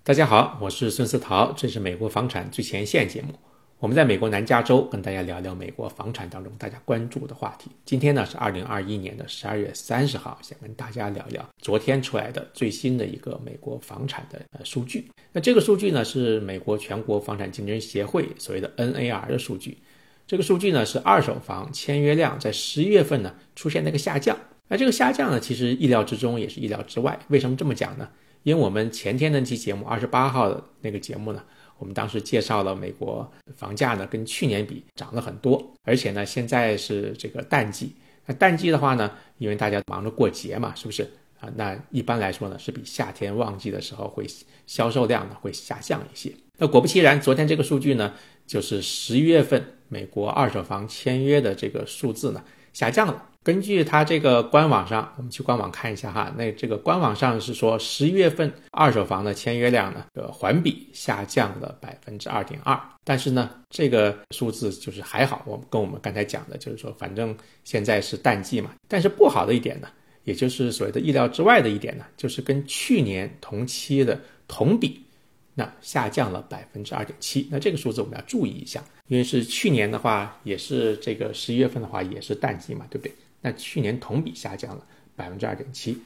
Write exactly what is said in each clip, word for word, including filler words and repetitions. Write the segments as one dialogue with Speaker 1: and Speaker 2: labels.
Speaker 1: 大家好，我是孙思桃，这是美国房产最前线节目。我们在美国南加州跟大家聊聊美国房产当中大家关注的话题。今天呢是二零二一年的十二月三十号，想跟大家聊聊昨天出来的最新的一个美国房产的呃数据。那这个数据呢是美国全国房产竞争协会所谓的 N A R 的数据。这个数据呢是二手房签约量在十一月份呢出现了一个下降。那这个下降呢其实意料之中也是意料之外。为什么这么讲呢？因为我们前天那期节目二十八号的那个节目呢，我们当时介绍了美国房价呢跟去年比涨了很多，而且呢现在是这个淡季。那淡季的话呢，因为大家忙着过节嘛，是不是啊？那一般来说呢是比夏天旺季的时候会销售量呢会下降一些。那果不其然，昨天这个数据呢就是十一月份美国二手房签约的这个数字呢下降了。根据它这个官网上，我们去官网看一下哈，那这个官网上是说十一月份二手房的签约量呢，呃，环比下降了 百分之二点二。但是呢，这个数字就是还好，我们跟我们刚才讲的就是说，反正现在是淡季嘛。但是不好的一点呢，也就是所谓的意料之外的一点呢，就是跟去年同期的同比那下降了 百分之二点七。 那这个数字我们要注意一下，因为是去年的话也是这个十一月份的话也是淡季嘛，对不对？那去年同比下降了 百分之二点七。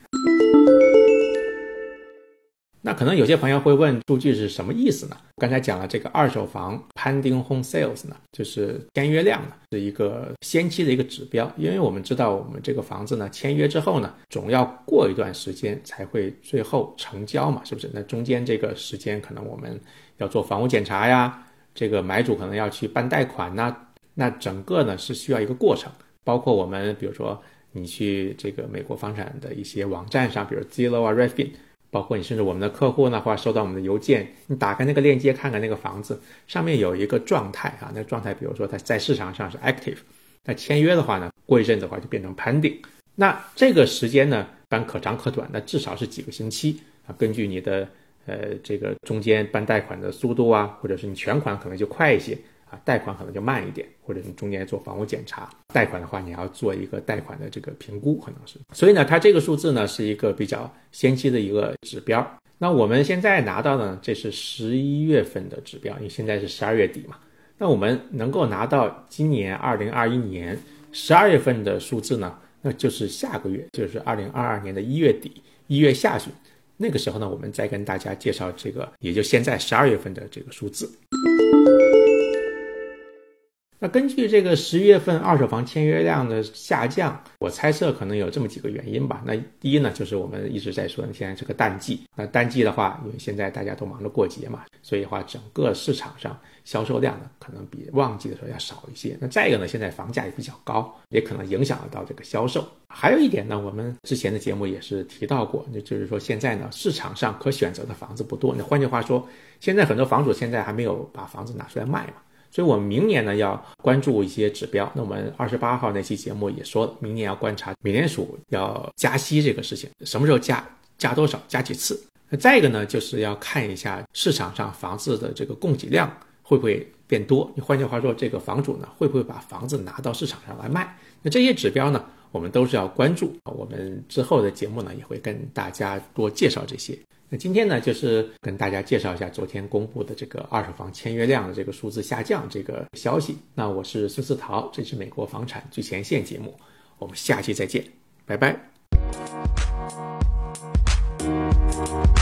Speaker 1: 那可能有些朋友会问，数据是什么意思呢？刚才讲了这个二手房 pending home sales 呢，就是签约量呢是一个先期的一个指标。因为我们知道我们这个房子呢签约之后呢总要过一段时间才会最后成交嘛，是不是？那中间这个时间可能我们要做房屋检查呀，这个买主可能要去办贷款呐，那整个呢是需要一个过程。包括我们比如说你去这个美国房产的一些网站上，比如 Zillow 啊 Redfin， 包括你甚至我们的客户呢或者收到我们的邮件，你打开那个链接看看那个房子上面有一个状态啊，那个状态比如说它在市场上是 active， 那签约的话呢过一阵子的话就变成 pending。 那这个时间呢一般可长可短，那至少是几个星期啊，根据你的呃这个中间办贷款的速度啊，或者是你全款可能就快一些啊，贷款可能就慢一点，或者你中间做房屋检查，贷款的话你要做一个贷款的这个评估可能是。所以呢它这个数字呢是一个比较先期的一个指标。那我们现在拿到的呢这是十一月份的指标，因为现在是十二月底嘛。那我们能够拿到今年二零二一年十二月份的数字呢，那就是下个月，就是二零二二年的一月底一月下旬，那个时候呢我们再跟大家介绍这个也就现在十二月份的这个数字。那根据这个十一月份二手房签约量的下降，我猜测可能有这么几个原因吧。那第一呢，就是我们一直在说的现在这个淡季。那淡季的话，因为现在大家都忙着过节嘛，所以的话整个市场上销售量呢可能比旺季的时候要少一些。那再一个呢，现在房价也比较高，也可能影响得到这个销售。还有一点呢，我们之前的节目也是提到过，那就是说现在呢市场上可选择的房子不多。那换句话说，现在很多房主现在还没有把房子拿出来卖嘛。所以我们明年呢要关注一些指标。那我们二十八号那期节目也说了，明年要观察美联储要加息这个事情，什么时候加，加多少，加几次。那再一个呢就是要看一下市场上房子的这个供给量会不会变多，换句话说这个房主呢会不会把房子拿到市场上来卖。那这些指标呢我们都是要关注，我们之后的节目呢也会跟大家多介绍这些。那今天呢就是跟大家介绍一下昨天公布的这个二手房签约量的这个数字下降这个消息。那我是孙思桃，这是美国房产最前线节目，我们下期再见，拜拜。